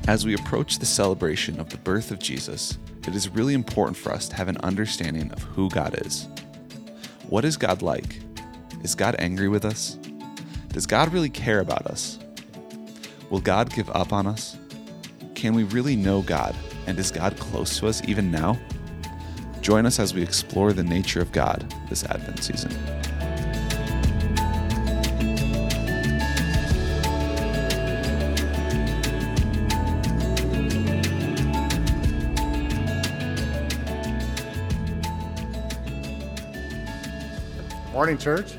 As we approach the celebration of the birth of Jesus, it is really important for us to have an understanding of who God is. What is God like? Is God angry with us? Does God really care about us? Will God give up on us? Can we really know God, and is God close to us even now? Join us as we explore the nature of God this Advent season. Morning, church.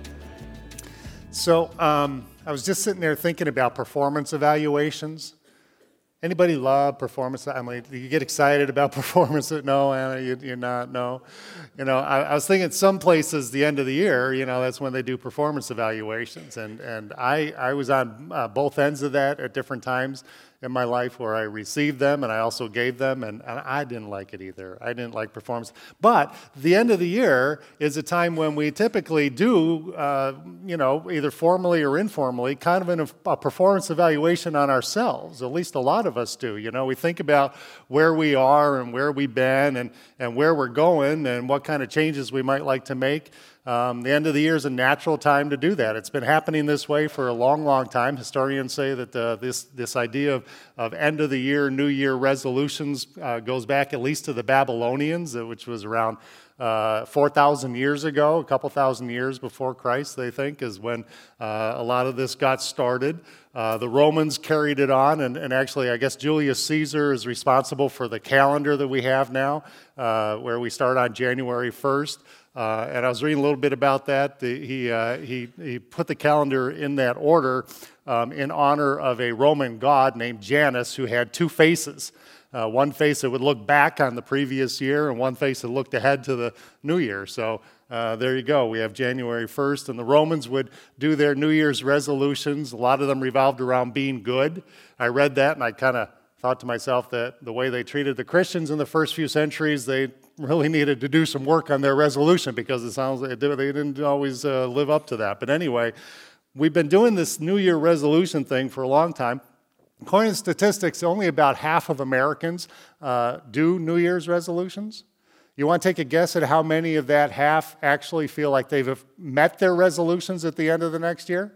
So I was just sitting there thinking about performance evaluations. Anybody love performance? I mean, you get excited about performance? No, Anna, you're not. No, I was thinking some places the end of the year, that's when they do performance evaluations, and I was on both ends of that at different times in my life where I received them and I also gave them, and I didn't like it either. I didn't like performance. But the end of the year is a time when we typically do, either formally or informally, kind of a performance evaluation on ourselves. At least a lot of us do. We think about where we are and where we've been and where we're going and what kind of changes we might like to make. The end of the year is a natural time to do that. It's been happening this way for a long, long time. Historians say that this idea of end of the year, New Year resolutions goes back at least to the Babylonians, which was around 4,000 years ago, a couple thousand years before Christ, they think, is when a lot of this got started. The Romans carried it on, and actually, I guess Julius Caesar is responsible for the calendar that we have now, where we start on January 1st. And I was reading a little bit about that. He put the calendar in that order in honor of a Roman god named Janus, who had two faces. One face that would look back on the previous year, and one face that looked ahead to the new year. So there you go. We have January 1st, and the Romans would do their New Year's resolutions. A lot of them revolved around being good. I read that, and I kind of thought to myself that the way they treated the Christians in the first few centuries, they really needed to do some work on their resolution, because it sounds like they didn't always live up to that. But anyway, we've been doing this New Year resolution thing for a long time. According to statistics, only about half of Americans do New Year's resolutions. You want to take a guess at how many of that half actually feel like they've met their resolutions at the end of the next year?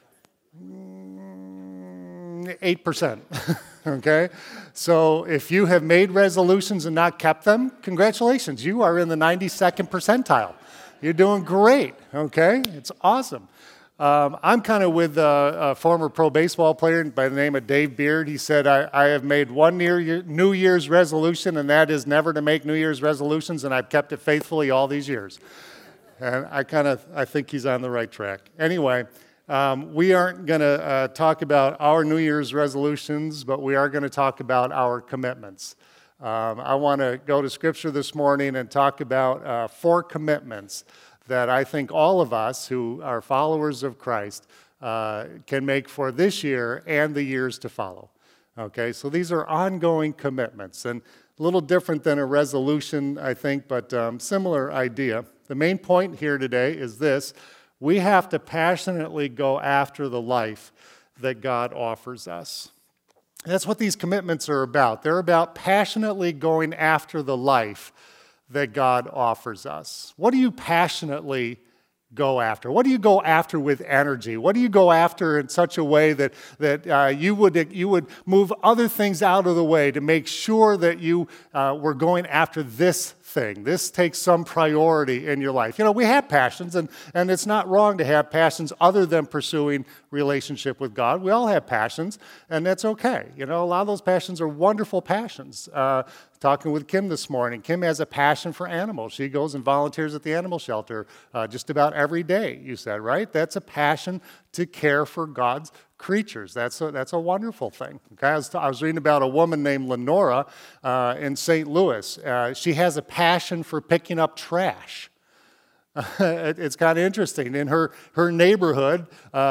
8%. Okay? So if you have made resolutions and not kept them, congratulations. You are in the 92nd percentile. You're doing great. Okay? It's awesome. I'm kind of with a former pro baseball player by the name of Dave Beard. He said, I have made one New Year's resolution, and that is never to make New Year's resolutions, and I've kept it faithfully all these years. And I think he's on the right track. Anyway, we aren't going to talk about our New Year's resolutions, but we are going to talk about our commitments. I want to go to Scripture this morning and talk about 4 commitments that I think all of us who are followers of Christ can make for this year and the years to follow. Okay, so these are ongoing commitments, and a little different than a resolution, I think, but similar idea. The main point here today is this: we have to passionately go after the life that God offers us. That's what these commitments are about. They're about passionately going after the life that God offers us. What do you passionately go after? What do you go after with energy? What do you go after in such a way that you would move other things out of the way to make sure that you were going after this thing? This takes some priority in your life. We have passions, and it's not wrong to have passions other than pursuing relationship with God. We all have passions, and that's okay. A lot of those passions are wonderful passions. Talking with Kim this morning, Kim has a passion for animals. She goes and volunteers at the animal shelter just about every day, you said, right? That's a passion to care for God's creatures. That's a wonderful thing. Okay? I was reading about a woman named Lenora in St. Louis. She has a passion for picking up trash. It's kind of interesting. In her neighborhood,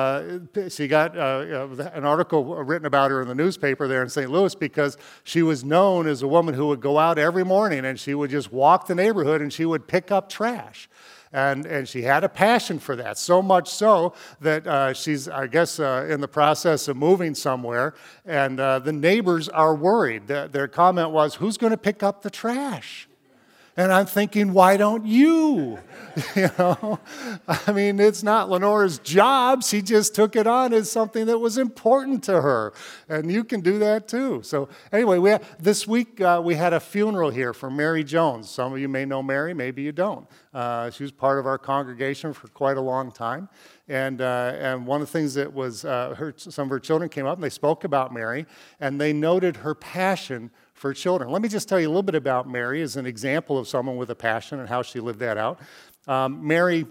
she got an article written about her in the newspaper there in St. Louis because she was known as a woman who would go out every morning and she would just walk the neighborhood and she would pick up trash. And she had a passion for that, so much so that she's, I guess, in the process of moving somewhere, and the neighbors are worried. Their comment was, "Who's going to pick up the trash?" And I'm thinking, why don't you? You know, I mean, it's not Lenora's job. She just took it on as something that was important to her. And you can do that too. So anyway, this week we had a funeral here for Mary Jones. Some of you may know Mary, maybe you don't. She was part of our congregation for quite a long time. And one of the things that was, some of her children came up and they spoke about Mary, and they noted her passion for children. Let me just tell you a little bit about Mary as an example of someone with a passion and how she lived that out. Mary,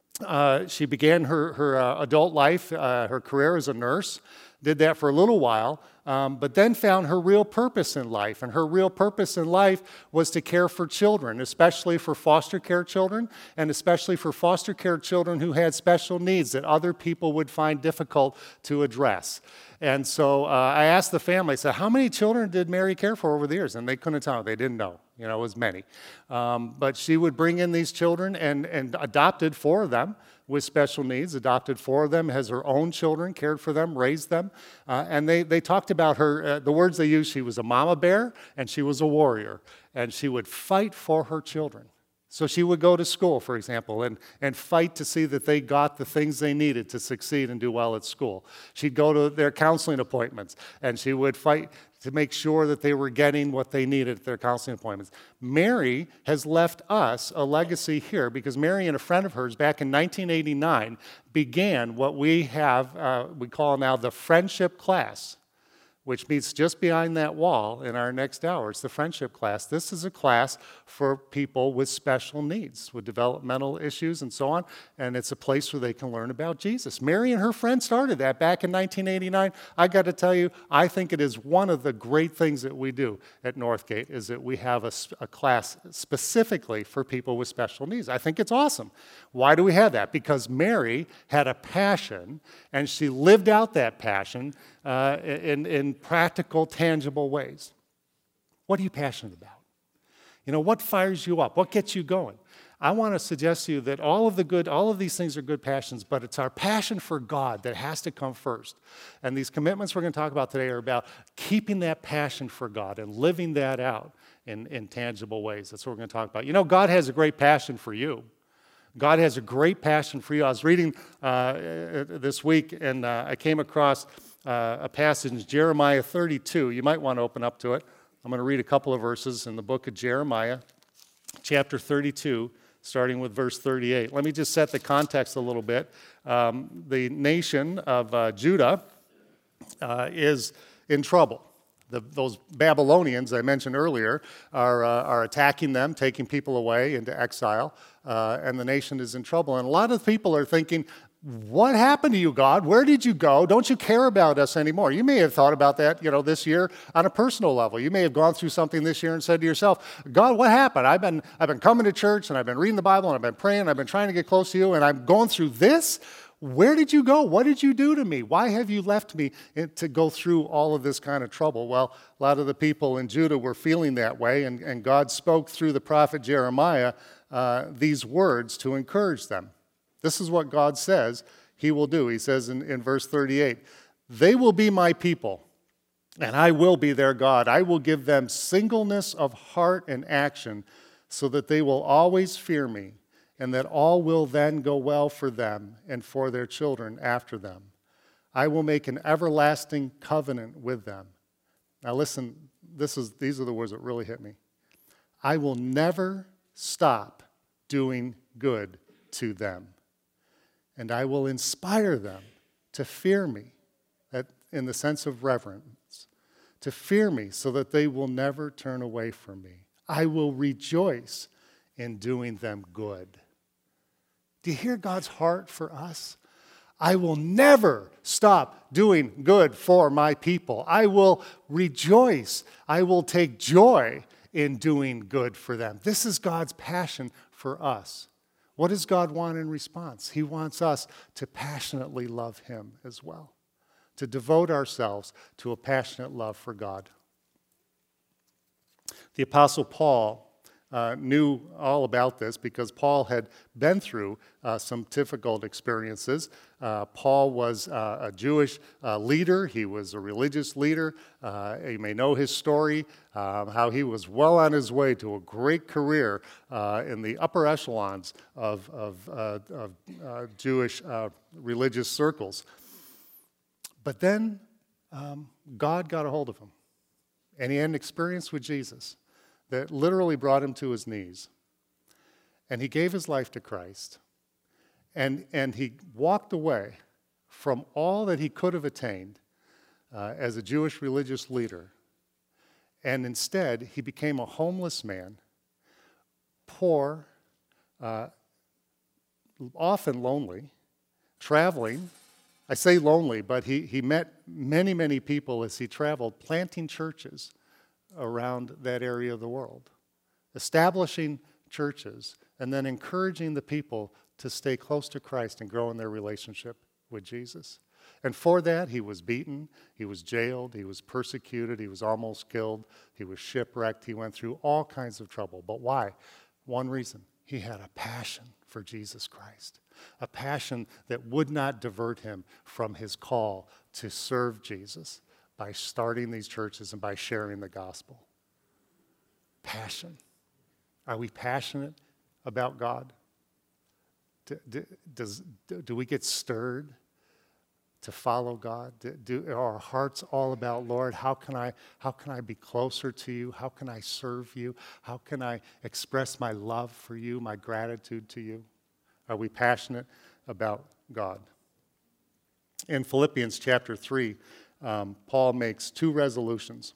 she began her adult life, her career as a nurse, did that for a little while, but then found her real purpose in life. And her real purpose in life was to care for children, especially for foster care children, and especially for foster care children who had special needs that other people would find difficult to address. And so I asked the family, I said, how many children did Mary care for over the years? And they couldn't tell me. They didn't know. You know, it was many. But she would bring in these children and adopted 4 of them with special needs, adopted 4 of them, has her own children, cared for them, raised them. And they talked about her, the words they used, she was a mama bear and she was a warrior. And she would fight for her children. So she would go to school, for example, and fight to see that they got the things they needed to succeed and do well at school. She'd go to their counseling appointments, and she would fight to make sure that they were getting what they needed at their counseling appointments. Mary has left us a legacy here because Mary and a friend of hers back in 1989 began what we call now the friendship class, which meets just behind that wall in our next hour. It's the friendship class. This is a class for people with special needs, with developmental issues and so on, and it's a place where they can learn about Jesus. Mary and her friend started that back in 1989. I got to tell you, I think it is one of the great things that we do at Northgate is that we have a class specifically for people with special needs. I think it's awesome. Why do we have that? Because Mary had a passion, and she lived out that passion in practical, tangible ways. What are you passionate about? You know, what fires you up? What gets you going? I want to suggest to you that all of these things are good passions, but it's our passion for God that has to come first. And these commitments we're going to talk about today are about keeping that passion for God and living that out in tangible ways. That's what we're going to talk about. You know, God has a great passion for you. God has a great passion for you. I was reading this week, and I came across a passage in Jeremiah 32. You might want to open up to it. I'm going to read a couple of verses in the book of Jeremiah, chapter 32, starting with verse 38. Let me just set the context a little bit. The nation of Judah is in trouble. Those Babylonians I mentioned earlier are attacking them, taking people away into exile, and the nation is in trouble. And a lot of people are thinking, what happened to you, God? Where did you go? Don't you care about us anymore? You may have thought about that, this year on a personal level. You may have gone through something this year and said to yourself, God, what happened? I've been coming to church, and I've been reading the Bible, and I've been praying, and I've been trying to get close to you, and I'm going through this? Where did you go? What did you do to me? Why have you left me to go through all of this kind of trouble? Well, a lot of the people in Judah were feeling that way, and God spoke through the prophet Jeremiah these words to encourage them. This is what God says he will do. He says in verse 38, they will be my people, and I will be their God. I will give them singleness of heart and action so that they will always fear me, and that all will then go well for them and for their children after them. I will make an everlasting covenant with them. Now listen, these are the words that really hit me. I will never stop doing good to them, and I will inspire them to fear me, in the sense of reverence, to fear me so that they will never turn away from me. I will rejoice in doing them good. Do you hear God's heart for us? I will never stop doing good for my people. I will rejoice. I will take joy in doing good for them. This is God's passion for us. What does God want in response? He wants us to passionately love him as well, to devote ourselves to a passionate love for God. The Apostle Paul knew all about this because Paul had been through some difficult experiences. Paul was a Jewish leader. He was a religious leader. You may know his story, how he was well on his way to a great career in the upper echelons of Jewish religious circles. But then God got a hold of him, and he had an experience with Jesus that literally brought him to his knees. And he gave his life to Christ. And he walked away from all that he could have attained as a Jewish religious leader. And instead, he became a homeless man, poor, often lonely, traveling. I say lonely, but he met many, many people as he traveled, planting churches around that area of the world, establishing churches, and then encouraging the people to stay close to Christ and grow in their relationship with Jesus. And for that, he was beaten, he was jailed, he was persecuted, he was almost killed, he was shipwrecked, he went through all kinds of trouble. But why? One reason: he had a passion for Jesus Christ, a passion that would not divert him from his call to serve Jesus by starting these churches and by sharing the gospel. Passion. Are we passionate about God? Do we get stirred to follow God? Are our hearts all about, Lord, how can I be closer to you? How can I serve you? How can I express my love for you, my gratitude to you? Are we passionate about God? In Philippians chapter 3, Paul makes two resolutions.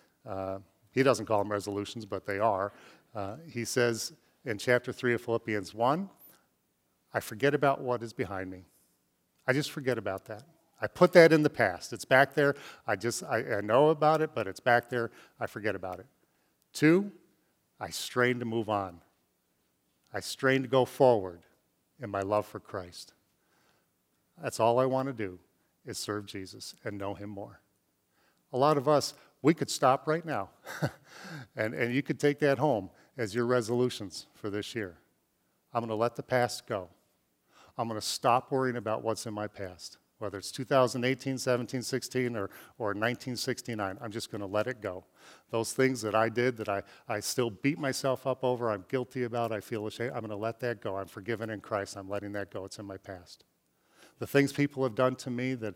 He doesn't call them resolutions, but they are. He says in chapter 3 of Philippians 1, I forget about what is behind me. I just forget about that. I put that in the past. It's back there. I know about it, but it's back there. I forget about it. 2, I strain to move on. I strain to go forward in my love for Christ. That's all I want to do, is serve Jesus and know him more. A lot of us, we could stop right now, and you could take that home as your resolutions for this year. I'm going to let the past go. I'm going to stop worrying about what's in my past, whether it's 2018, 17, 16, or 1969. I'm just going to let it go. Those things that I did that I still beat myself up over, I'm guilty about, I feel ashamed, I'm going to let that go. I'm forgiven in Christ. I'm letting that go. It's in my past. The things people have done to me that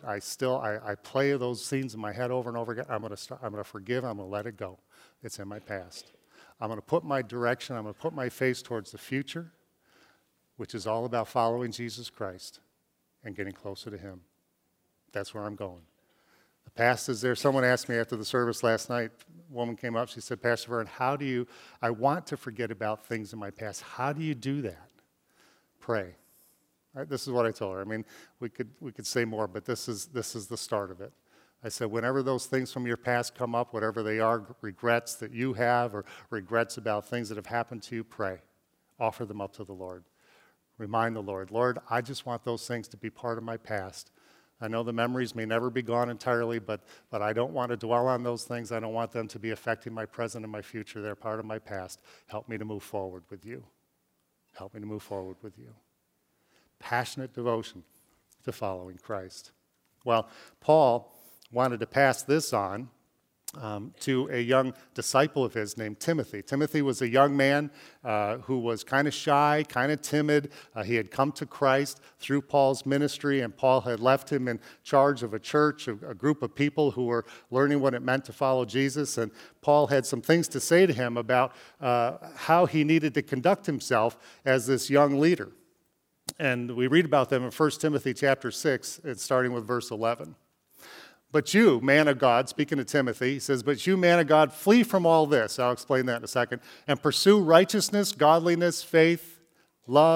I play those scenes in my head over and over again, I'm going to forgive, I'm going to let it go. It's in my past. I'm going to put my direction, I'm going to put my face towards the future, which is all about following Jesus Christ and getting closer to him. That's where I'm going. The past is there. Someone asked me after the service last night, a woman came up, she said, Pastor Vern, I want to forget about things in my past. How do you do that? Pray. Right, this is what I told her. I mean, we could say more, but this is the start of it. I said, whenever those things from your past come up, whatever they are, regrets that you have or regrets about things that have happened to you, pray. Offer them up to the Lord. Remind the Lord, Lord, I just want those things to be part of my past. I know the memories may never be gone entirely, but I don't want to dwell on those things. I don't want them to be affecting my present and my future. They're part of my past. Help me to move forward with you. Help me to move forward with you. Passionate devotion to following Christ. Well, Paul wanted to pass this on to a young disciple of his named Timothy. Timothy was a young man who was kind of shy, kind of timid. He had come to Christ through Paul's ministry, and Paul had left him in charge of a church, a group of people who were learning what it meant to follow Jesus. And Paul had some things to say to him about how he needed to conduct himself as this young leader. And we read about them in 1 Timothy chapter 6, starting with verse 11. But you, man of God, speaking to Timothy, he says, but you, man of God, flee from all this. I'll explain that in a second. And pursue righteousness, godliness, faith, love,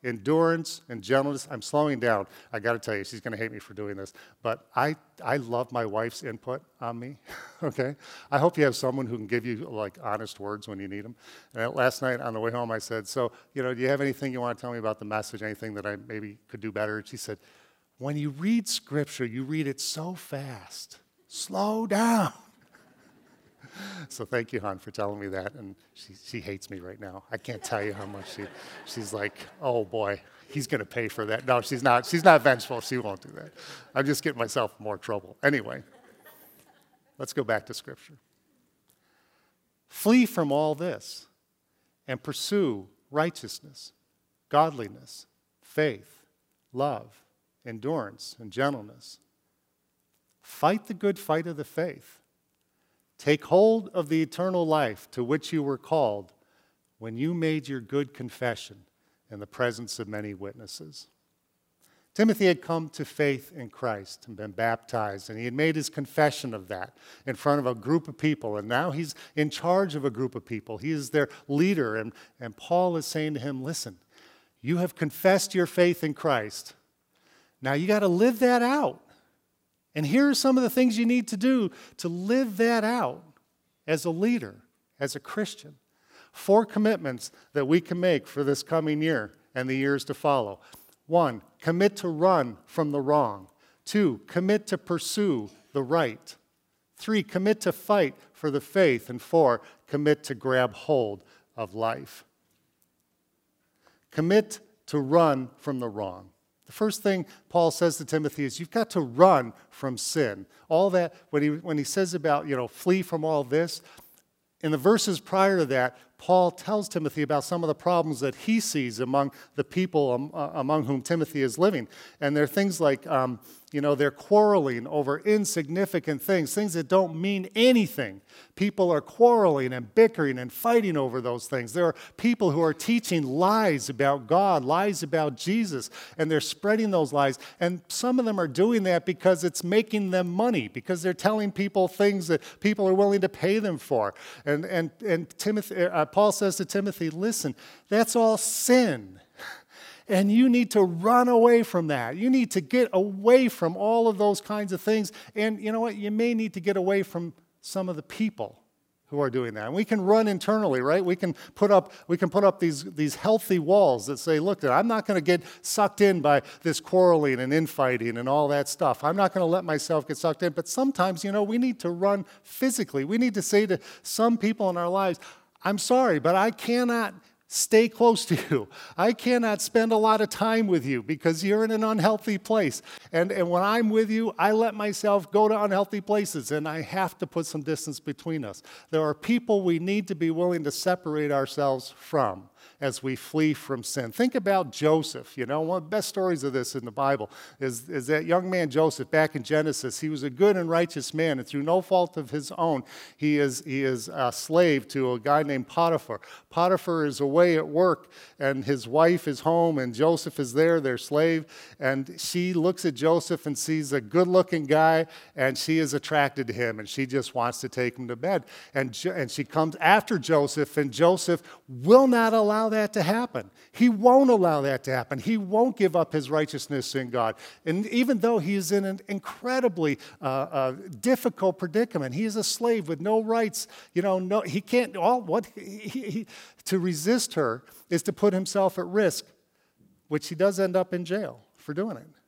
endurance, and gentleness. I'm slowing down. I got to tell you, she's going to hate me for doing this, but I love my wife's input on me, okay? I hope you have someone who can give you, like, honest words when you need them. And last night on the way home, I said, so, do you have anything you want to tell me about the message, anything that I maybe could do better? And she said, when you read Scripture, you read it so fast. Slow down. So thank you, hon, for telling me that. And she hates me right now. I can't tell you how much she's like, oh, boy, he's going to pay for that. No, she's not. She's not vengeful. She won't do that. I'm just getting myself in more trouble. Anyway, let's go back to Scripture. Flee from all this and pursue righteousness, godliness, faith, love, endurance, and gentleness. Fight the good fight of the faith. Take hold of the eternal life to which you were called when you made your good confession in the presence of many witnesses. Timothy had come to faith in Christ and been baptized, and he had made his confession of that in front of a group of people, and now he's in charge of a group of people. He is their leader, and Paul is saying to him, listen, you have confessed your faith in Christ. Now you got to live that out. And here are some of the things you need to do to live that out as a leader, as a Christian. 4 commitments that we can make for this coming year and the years to follow. 1, commit to run from the wrong. 2, commit to pursue the right. 3, commit to fight for the faith. And 4, commit to grab hold of life. Commit to run from the wrong. The first thing Paul says to Timothy is you've got to run from sin. All that, when he says about, flee from all this, in the verses prior to that, Paul tells Timothy about some of the problems that he sees among the people among whom Timothy is living. And they're things like, they're quarreling over insignificant things that don't mean anything. People are quarreling and bickering and fighting over those things. There are people who are teaching lies about God, lies about Jesus, and they're spreading those lies. And some of them are doing that because it's making them money, because they're telling people things that people are willing to pay them for. And Timothy, Paul says to Timothy, listen, that's all sin. And you need to run away from that. You need to get away from all of those kinds of things. And you know what? You may need to get away from some of the people who are doing that. And we can run internally, right? We can put up these healthy walls that say, look, I'm not going to get sucked in by this quarreling and infighting and all that stuff. I'm not going to let myself get sucked in. But sometimes, we need to run physically. We need to say to some people in our lives, I'm sorry, but I cannot stay close to you. I cannot spend a lot of time with you because you're in an unhealthy place. And when I'm with you, I let myself go to unhealthy places, and I have to put some distance between us. There are people we need to be willing to separate ourselves from as we flee from sin. Think about Joseph. One of the best stories of this in the Bible is that young man Joseph back in Genesis. He was a good and righteous man, and through no fault of his own, he is a slave to a guy named Potiphar. Potiphar is away at work, and his wife is home, and Joseph is there, their slave, and she looks at Joseph and sees a good-looking guy, and she is attracted to him, and she just wants to take him to bed. And she comes after Joseph, and Joseph will not allow that to happen. He won't allow that to happen. He won't give up his righteousness in God. And even though he is in an incredibly difficult predicament, he is a slave with no rights. He can't. To resist her is to put himself at risk, which he does end up in jail for doing it.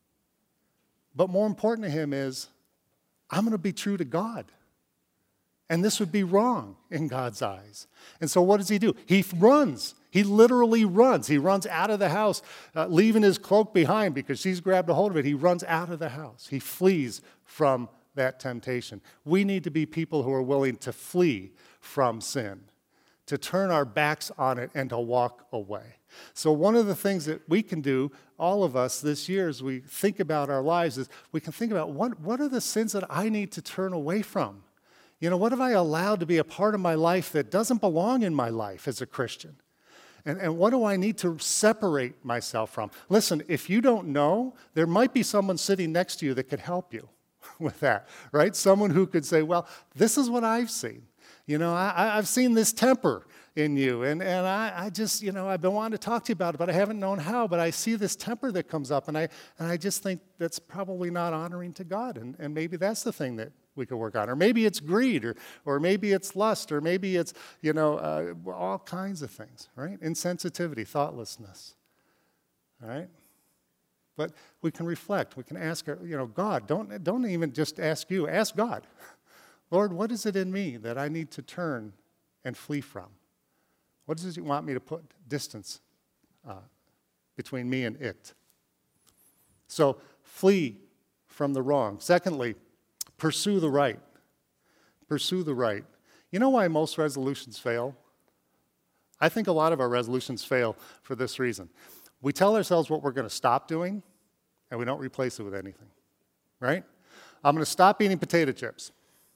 But more important to him is, I'm going to be true to God. And this would be wrong in God's eyes. And so what does he do? He runs. He literally runs. He runs out of the house, leaving his cloak behind because she's grabbed a hold of it. He runs out of the house. He flees from that temptation. We need to be people who are willing to flee from sin, to turn our backs on it and to walk away. So one of the things that we can do, all of us this year, as we think about our lives, is we can think about what are the sins that I need to turn away from? What have I allowed to be a part of my life that doesn't belong in my life as a Christian? And what do I need to separate myself from? Listen, if you don't know, there might be someone sitting next to you that could help you with that, right? Someone who could say, well, this is what I've seen. I've seen this temper, in you. And I just, I've been wanting to talk to you about it, but I haven't known how. But I see this temper that comes up, and I just think that's probably not honoring to God. And maybe that's the thing that we could work on. Or maybe it's greed, or maybe it's lust, or maybe it's, all kinds of things, right? Insensitivity, thoughtlessness, all right? But we can reflect. We can ask, God, don't even just ask you. Ask God. Lord, what is it in me that I need to turn and flee from? What does it want me to put distance between me and it? So flee from the wrong. Secondly, pursue the right. Pursue the right. You know why most resolutions fail? I think a lot of our resolutions fail for this reason. We tell ourselves what we're going to stop doing, and we don't replace it with anything, right? I'm going to stop eating potato chips,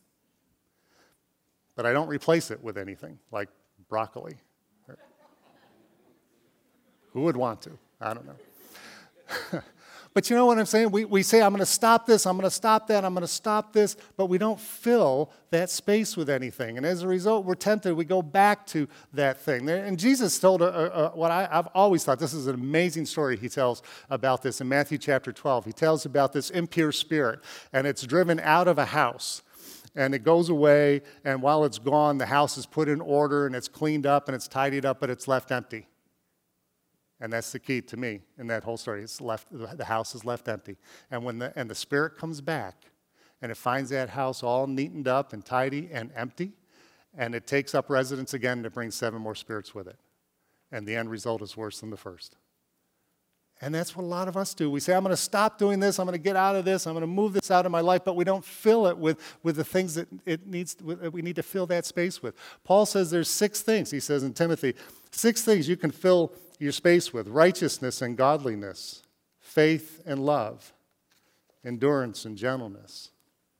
but I don't replace it with anything, like broccoli. Who would want to? I don't know. But you know what I'm saying? We say, I'm going to stop this, I'm going to stop that, I'm going to stop this, but we don't fill that space with anything. And as a result, we're tempted. We go back to that thing. And Jesus told what I've always thought, this is an amazing story he tells about this in Matthew chapter 12. He tells about this impure spirit, and it's driven out of a house. And it goes away, and while it's gone, the house is put in order, and it's cleaned up, and it's tidied up, but it's left empty. And that's the key to me in that whole story. The house is left empty. And when the spirit comes back and it finds that house all neatened up and tidy and empty, and it takes up residence again to bring 7 more spirits with it. And the end result is worse than the first. And that's what a lot of us do. We say, I'm going to stop doing this, I'm going to get out of this, I'm going to move this out of my life, but we don't fill it with the things that we need to fill that space with. Paul says there's 6 things, he says in Timothy, 6 things you can fill your space with: righteousness and godliness, faith and love, endurance and gentleness.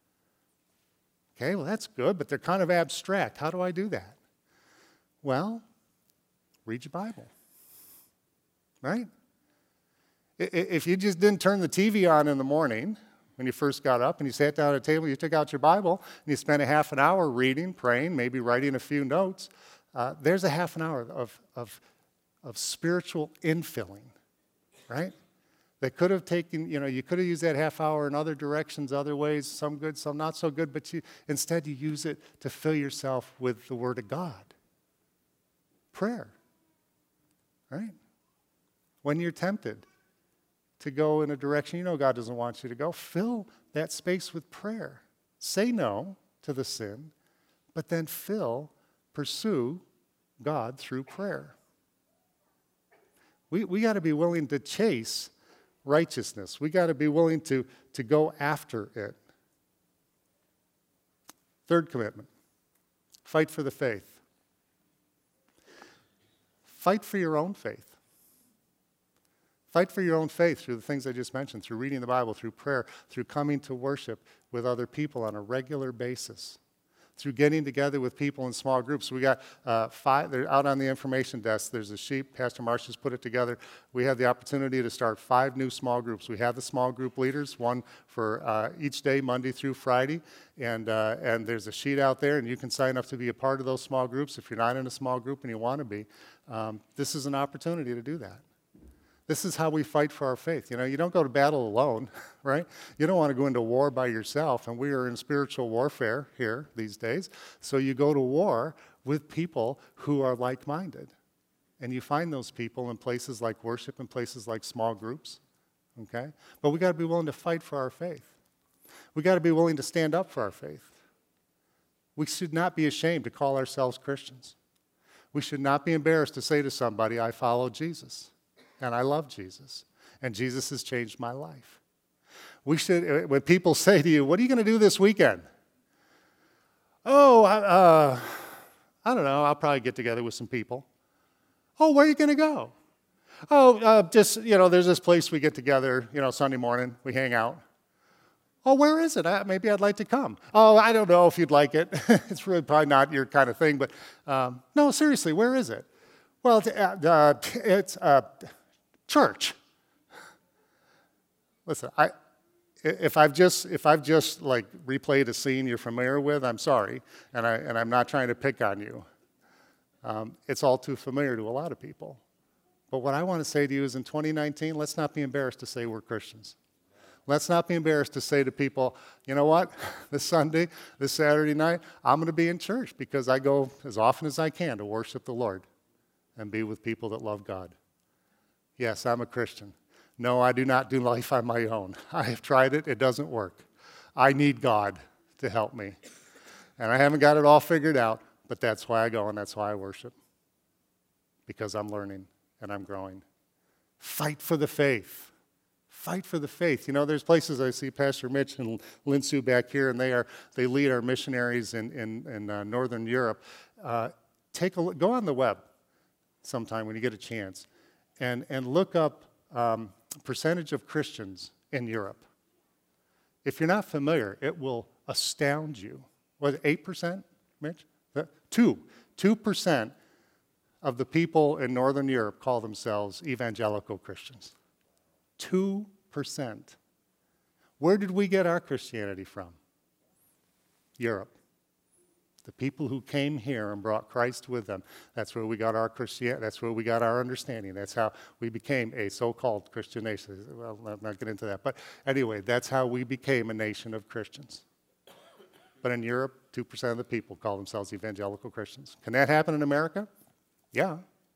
Okay, well, that's good, but they're kind of abstract. How do I do that? Well, read your Bible, right? If you just didn't turn the TV on in the morning when you first got up and you sat down at a table, you took out your Bible and you spent a half an hour reading, praying, maybe writing a few notes, there's a half an hour of spiritual infilling, right? That could have taken, you could have used that half hour in other directions, other ways, some good, some not so good, but instead you use it to fill yourself with the Word of God. Prayer, right? When you're tempted to go in a direction God doesn't want you to go, fill that space with prayer. Say no to the sin, but then pursue God through prayer. We got to be willing to chase righteousness. We got to be willing to go after it. Third commitment, fight for the faith. Fight for your own faith. Fight for your own faith through the things I just mentioned, through reading the Bible, through prayer, through coming to worship with other people on a regular basis, through getting together with people in small groups. We got 5, they're out on the information desk. There's a sheet, Pastor Marsh has put it together. We have the opportunity to start 5 new small groups. We have the small group leaders, one for each day, Monday through Friday, and there's a sheet out there, and you can sign up to be a part of those small groups if you're not in a small group and you want to be. This is an opportunity to do that. This is how we fight for our faith. You don't go to battle alone, right? You don't want to go into war by yourself, and we are in spiritual warfare here these days. So you go to war with people who are like-minded. And you find those people in places like worship and places like small groups, okay? But we got to be willing to fight for our faith. We got to be willing to stand up for our faith. We should not be ashamed to call ourselves Christians. We should not be embarrassed to say to somebody, I follow Jesus. And I love Jesus, and Jesus has changed my life. We should, when people say to you, what are you going to do this weekend? Oh, I don't know, I'll probably get together with some people. Oh, where are you going to go? Oh, there's this place we get together, Sunday morning, we hang out. Oh, where is it? Maybe I'd like to come. Oh, I don't know if you'd like it. It's really probably not your kind of thing, but no, seriously, where is it? Well, it's church. Listen, if I've just replayed a scene you're familiar with, I'm sorry, and I'm not trying to pick on you. It's all too familiar to a lot of people. But what I want to say to you is in 2019, let's not be embarrassed to say we're Christians. Let's not be embarrassed to say to people, you know what, this Sunday, this Saturday night, I'm going to be in church because I go as often as I can to worship the Lord and be with people that love God. Yes, I'm a Christian. No, I do not do life on my own. I have tried it. It doesn't work. I need God to help me. And I haven't got it all figured out, but that's why I go and that's why I worship. Because I'm learning and I'm growing. Fight for the faith. Fight for the faith. You know, there's places I see Pastor Mitch and Lin Sue back here, and they lead our missionaries in Northern Europe. Take a look, go on the web sometime when you get a chance, and look up percentage of Christians in Europe. If you're not familiar, it will astound you. Was it 8%, Mitch? 2% of the people in Northern Europe call themselves evangelical Christians. 2%. Where did we get our Christianity from? Europe. The people who came here and brought Christ with them. That's where we got our Christianity. That's where we got our understanding. That's how we became a so-called Christian nation. Well, let's not get into that. But anyway, that's how we became a nation of Christians. But in Europe, 2% of the people call themselves evangelical Christians. Can that happen in America? Yeah.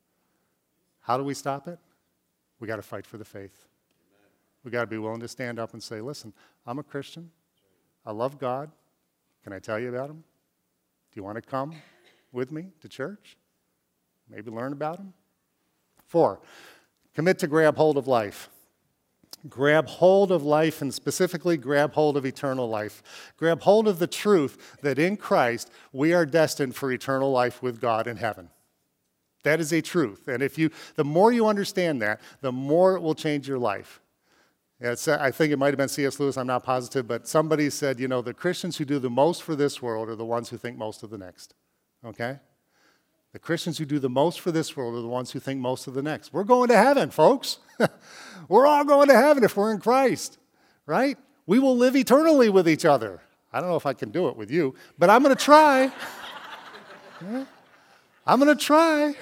How do we stop it? We got to fight for the faith. We got to be willing to stand up and say, listen, I'm a Christian. I love God. Can I tell you about him? Do you want to come with me to church? Maybe learn about him? 4, commit to grab hold of life. Grab hold of life, and specifically grab hold of eternal life. Grab hold of the truth that in Christ we are destined for eternal life with God in heaven. That is a truth. And the more you understand that, the more it will change your life. I think it might have been C.S. Lewis, I'm not positive, but somebody said, you know, the Christians who do the most for this world are the ones who think most of the next. Okay? The Christians who do the most for this world are the ones who think most of the next. We're going to heaven, folks. We're all going to heaven if we're in Christ, right? We will live eternally with each other. I don't know if I can do it with you, but I'm going to try. Yeah. I'm going to try.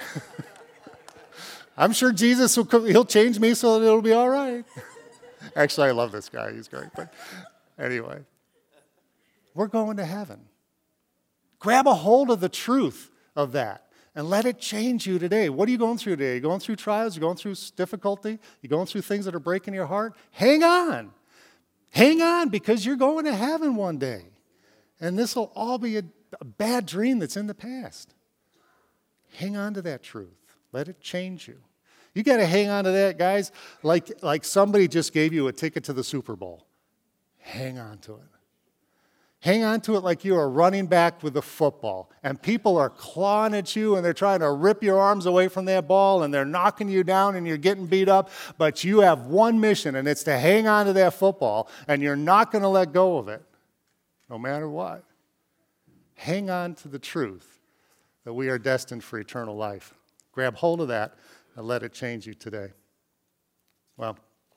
I'm sure Jesus he'll change me so that it'll be all right. Actually, I love this guy. He's great. But anyway, we're going to heaven. Grab a hold of the truth of that and let it change you today. What are you going through today? Are you going through trials? Are you going through difficulty? Are you going through things that are breaking your heart? Hang on. Hang on, because you're going to heaven one day. And this will all be a bad dream that's in the past. Hang on to that truth. Let it change you. You got to hang on to that, guys, like somebody just gave you a ticket to the Super Bowl. Hang on to it. Hang on to it like you are running back with the football, and people are clawing at you, and they're trying to rip your arms away from that ball, and they're knocking you down, and you're getting beat up, but you have one mission, and it's to hang on to that football, and you're not going to let go of it, no matter what. Hang on to the truth that we are destined for eternal life. Grab hold of that and let it change you today. Well,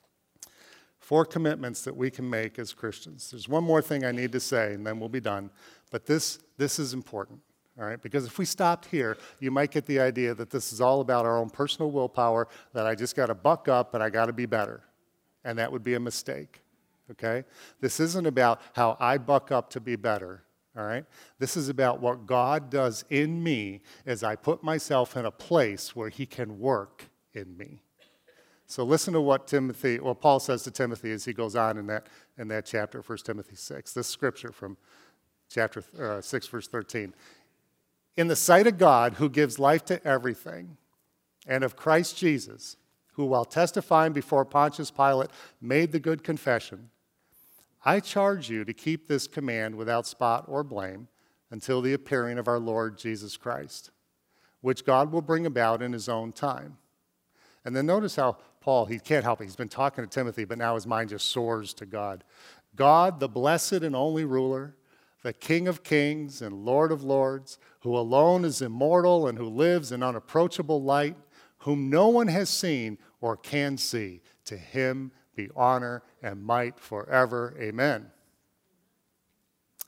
4 commitments that we can make as Christians. There's one more thing I need to say, and then we'll be done. But this is important, all right? Because if we stopped here, you might get the idea that this is all about our own personal willpower, that I just got to buck up and I got to be better. And that would be a mistake, okay? This isn't about how I buck up to be better, all right? This is about what God does in me as I put myself in a place where he can work in me. So listen to what Paul says to Timothy as he goes on in that chapter, 1 Timothy 6. This scripture from chapter 6, verse 13. In the sight of God, who gives life to everything, and of Christ Jesus, who while testifying before Pontius Pilate made the good confession, I charge you to keep this command without spot or blame until the appearing of our Lord Jesus Christ, which God will bring about in his own time. And then notice how Paul, he can't help it. He's been talking to Timothy, but now his mind just soars to God. God, the blessed and only ruler, the King of kings and Lord of lords, who alone is immortal and who lives in unapproachable light, whom no one has seen or can see. To him be honor and might forever. Amen.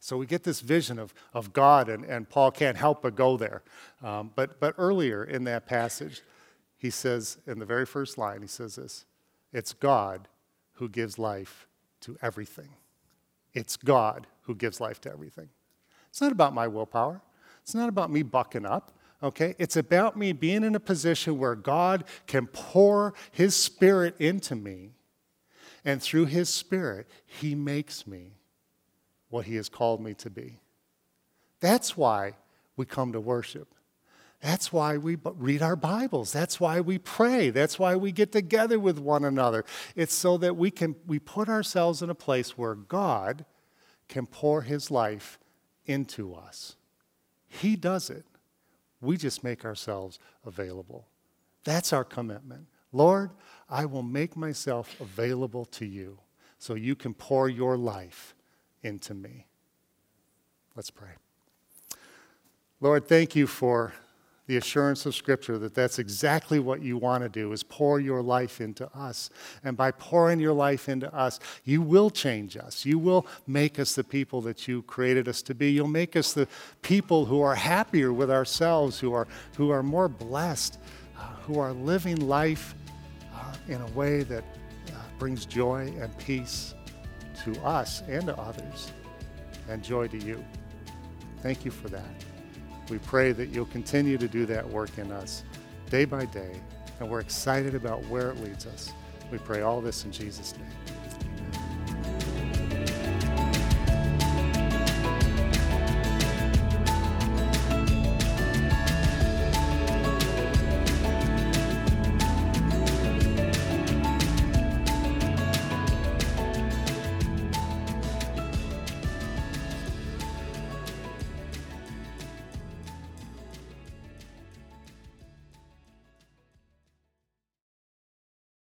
So we get this vision of God, and Paul can't help but go there. But earlier in that passage, he says, in the very first line, he says this, it's God who gives life to everything. It's God who gives life to everything. It's not about my willpower. It's not about me bucking up, okay? It's about me being in a position where God can pour his Spirit into me, and through his Spirit, he makes me what he has called me to be. That's why we come to worship. That's why we read our Bibles. That's why we pray. That's why we get together with one another. It's so that we put ourselves in a place where God can pour his life into us. He does it. We just make ourselves available. That's our commitment. Lord, I will make myself available to you so you can pour your life into me. Let's pray. Lord, thank you for the assurance of Scripture that that's exactly what you want to do, is pour your life into us. And by pouring your life into us, you will change us. You will make us the people that you created us to be. You'll make us the people who are happier with ourselves, who are more blessed, who are living life in a way that brings joy and peace to us and to others, and joy to you. Thank you for that. We pray that you'll continue to do that work in us day by day, and we're excited about where it leads us. We pray all this in Jesus' name.